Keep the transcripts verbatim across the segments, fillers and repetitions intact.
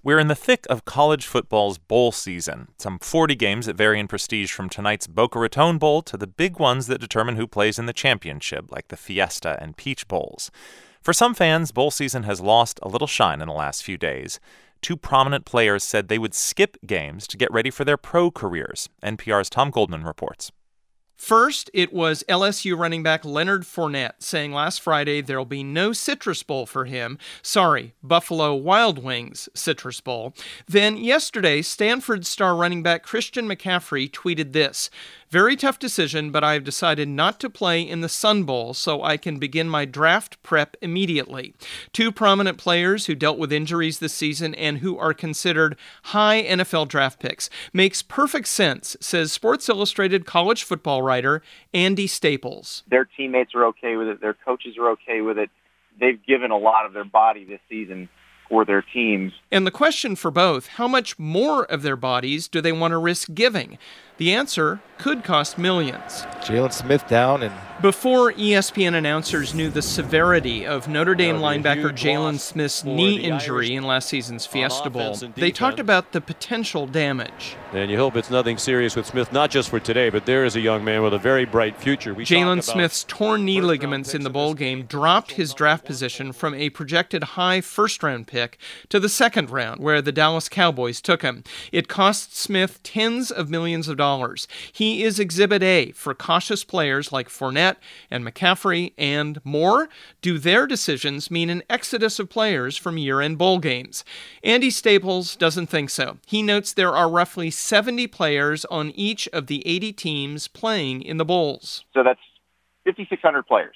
We're in the thick of college football's bowl season. Some forty games that vary in prestige from tonight's Boca Raton Bowl to the big ones that determine who plays in the championship, like the Fiesta and Peach Bowls. For some fans, bowl season has lost a little shine in the last few days. Two prominent players said they would skip games to get ready for their pro careers. N P R's Tom Goldman reports. First, it was L S U running back Leonard Fournette saying last Friday there'll be no Citrus Bowl for him. Sorry, Buffalo Wild Wings Citrus Bowl. Then yesterday, Stanford star running back Christian McCaffrey tweeted this: "Very tough decision, but I've decided not to play in the Sun Bowl so I can begin my draft prep immediately." Two prominent players who dealt with injuries this season and who are considered high N F L draft picks. Makes perfect sense, says Sports Illustrated college football writer Andy Staples. Their teammates are okay with it. Their coaches are okay with it. They've given a lot of their body this season for their teams. And the question for both, how much more of their bodies do they want to risk giving? The answer could cost millions. Jalen Smith down and Before E S P N announcers knew the severity of Notre Dame linebacker Jalen Smith's knee injury in last season's Fiesta Bowl, they talked about the potential damage. And you hope it's nothing serious with Smith, not just for today, but there is a young man with a very bright future. Jalen Smith's torn knee ligaments in the bowl game dropped his draft position from a projected high first-round pick to the second round, where the Dallas Cowboys took him. It cost Smith tens of millions of dollars. He is Exhibit A for cautious players like Fournette and McCaffrey and more. Do their decisions mean an exodus of players from year-end bowl games? Andy Staples doesn't think so. He notes there are roughly seventy players on each of the eighty teams playing in the bowls. So that's fifty-six hundred players.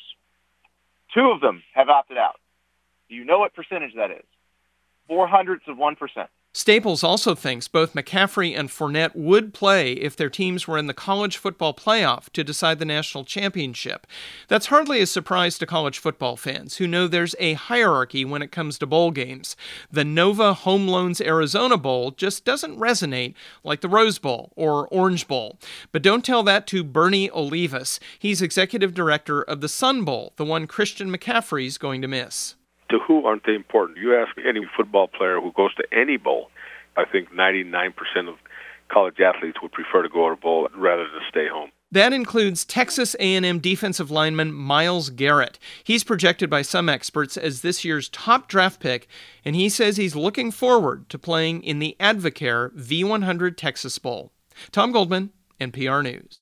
Two of them have opted out. Do you know what percentage that is? Four hundredths of one percent. Staples also thinks both McCaffrey and Fournette would play if their teams were in the college football playoff to decide the national championship. That's hardly a surprise to college football fans who know there's a hierarchy when it comes to bowl games. The Nova Home Loans Arizona Bowl just doesn't resonate like the Rose Bowl or Orange Bowl. But don't tell that to Bernie Olivas. He's executive director of the Sun Bowl, the one Christian McCaffrey's going to miss. To who aren't they important? You ask any football player who goes to any bowl, I think ninety-nine percent of college athletes would prefer to go to a bowl rather than stay home. That includes Texas A and M defensive lineman Myles Garrett. He's projected by some experts as this year's top draft pick, and he says he's looking forward to playing in the Advocare V one hundred Texas Bowl. Tom Goldman, N P R News.